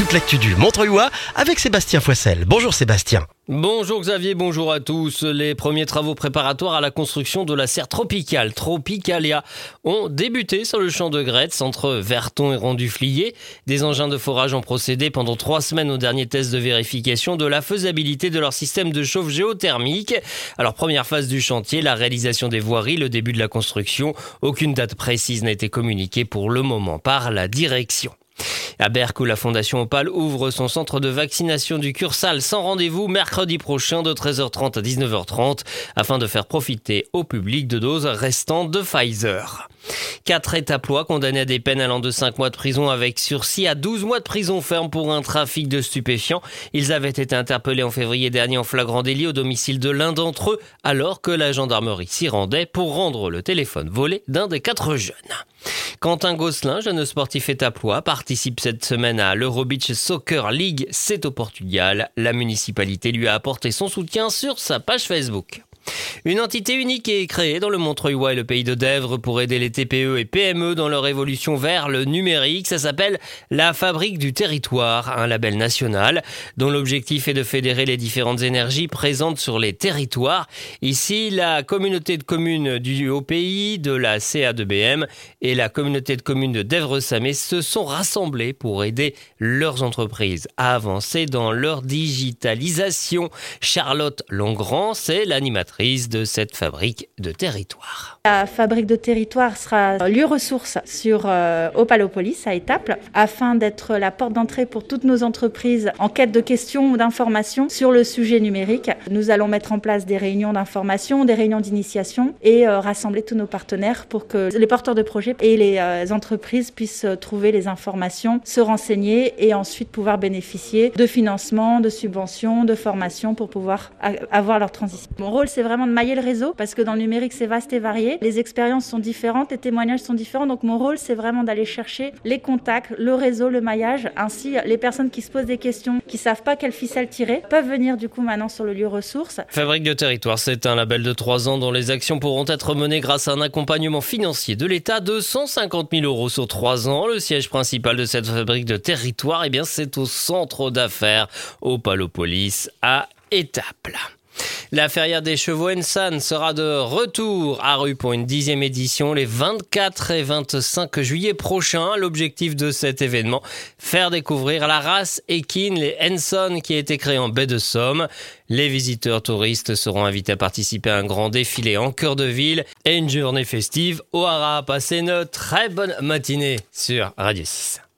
toute l'actu du Montreuilois avec Sébastien Foissel. Bonjour Sébastien. Bonjour Xavier, bonjour à tous. Les premiers travaux préparatoires à la construction de la serre tropicale, Tropicalia, ont débuté sur le champ de Gretz, entre Verton et Rond-du-Flier. Des engins de forage ont procédé pendant 3 semaines au dernier test de vérification de la faisabilité de leur système de chauffe géothermique. Alors, première phase du chantier, la réalisation des voiries, le début de la construction. Aucune date précise n'a été communiquée pour le moment par la direction. À Berck, où la Fondation Opale ouvre son centre de vaccination du Cursal sans rendez-vous mercredi prochain de 13h30 à 19h30 afin de faire profiter au public de doses restantes de Pfizer. 4 étaplois condamnés à des peines allant de 5 mois de prison avec sursis à 12 mois de prison ferme pour un trafic de stupéfiants. Ils avaient été interpellés en février dernier en flagrant délit au domicile de l'un d'entre eux alors que la gendarmerie s'y rendait pour rendre le téléphone volé d'un des 4 jeunes. Quentin Gosselin, jeune sportif étaplois, participe cette semaine à l'Eurobeach Soccer League, c'est au Portugal. La municipalité lui a apporté son soutien sur sa page Facebook. Une entité unique est créée dans le Montreuilois et le pays de Dèvres pour aider les TPE et PME dans leur évolution vers le numérique. Ça s'appelle la Fabrique du Territoire, un label national dont l'objectif est de fédérer les différentes énergies présentes sur les territoires. Ici, la communauté de communes du Haut-Pays, de la CA2BM et la communauté de communes de Dèvres-Samé se sont rassemblées pour aider leurs entreprises à avancer dans leur digitalisation. Charlotte Longrand, c'est l'animatrice de cette fabrique de territoire. La fabrique de territoire sera lieu ressource sur Opalopolis à Étaples afin d'être la porte d'entrée pour toutes nos entreprises en quête de questions ou d'informations sur le sujet numérique. Nous allons mettre en place des réunions d'information, des réunions d'initiation et rassembler tous nos partenaires pour que les porteurs de projets et les entreprises puissent trouver les informations, se renseigner et ensuite pouvoir bénéficier de financements, de subventions, de formations pour pouvoir avoir leur transition. Mon rôle, c'est vraiment de mailler le réseau parce que dans le numérique, c'est vaste et varié. Les expériences sont différentes, les témoignages sont différents. Donc mon rôle, c'est vraiment d'aller chercher les contacts, le réseau, le maillage. Ainsi, les personnes qui se posent des questions, qui savent pas quelle ficelle tirer, peuvent venir du coup maintenant sur le lieu ressource. Fabrique de territoire, c'est un label de 3 ans dont les actions pourront être menées grâce à un accompagnement financier de l'État de 150 000 € sur 3 ans. Le siège principal de cette fabrique de territoire, c'est au centre d'affaires Opalopolis à Étaples. La Feria des chevaux Ensan sera de retour à Rue pour une 10e édition les 24 et 25 juillet prochains. L'objectif de cet événement, faire découvrir la race équine, les Enson, qui a été créée en baie de Somme. Les visiteurs touristes seront invités à participer à un grand défilé en cœur de ville et une journée festive au Haras. Passez une très bonne matinée sur Radio 6.